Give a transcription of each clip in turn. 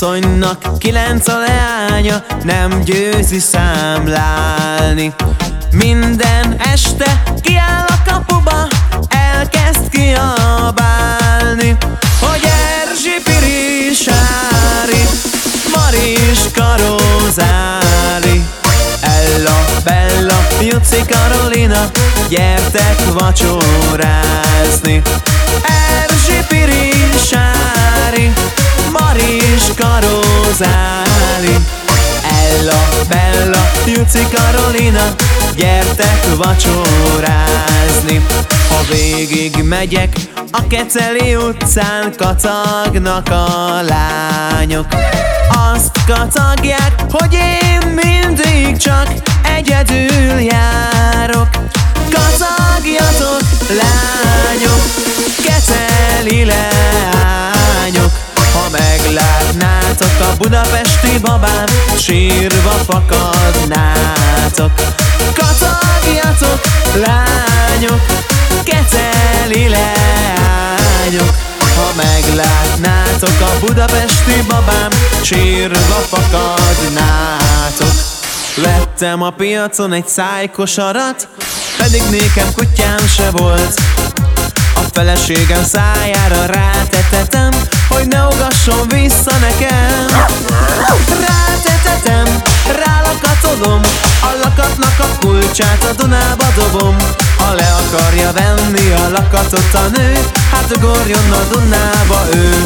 asszonynak 9 a leánya, nem győzi számlálni. Minden este kiáll a kapuba, elkezd kiabálni, hogy Erzsi, Piri, Sári, Mari és Karozári, Ella, Bella, Juci, Karolina, gyertek vacsorázni. Erzsi, Piri, Sári, Mari és Karozári, Ella, Bella, Juci, Karolina, gyertek vacsorázni. Ha végig megyek a Keceli utcán, kacagnak a lányok. Azt kacagják, hogy én mindig csak egyedül járok. Kacagjatok, lányok, Keceli leányok. Ha meglátnátok a budapesti babám, sírva fakadnátok. Kacagjatok, lányok, Keceli leányok. Ha meglátnátok a budapesti babám, sírva fakadnátok. Vettem a piacon egy szájkosarat, pedig nékem kutyám se volt. A feleségem szájára rátetetem, hogy ne ugasson vissza nekem. Rátetetem, rálakatolom, a lakatnak a kulcsát a Dunába dobom. Ha le akarja venni a lakatot a nő, hát ugorjon a Dunába ő.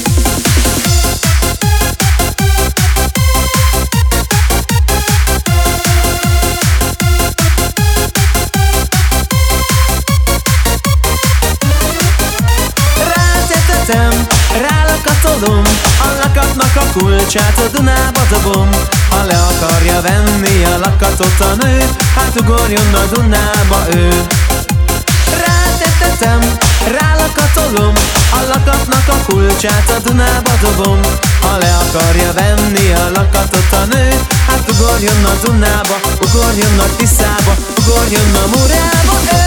Rálakatolom, a lakatnak a kulcsát a Dunába dobom. Ha le akarja venni a lakatot a nő, hát ugorjon a Dunába ő. Rátetetem, rálakatolom, a lakatnak a kulcsát a Dunába dobom. Ha le akarja venni a lakatot a nő, hát ugorjon a Dunába, ugorjon a Tiszába, ugorjon a Murába ő.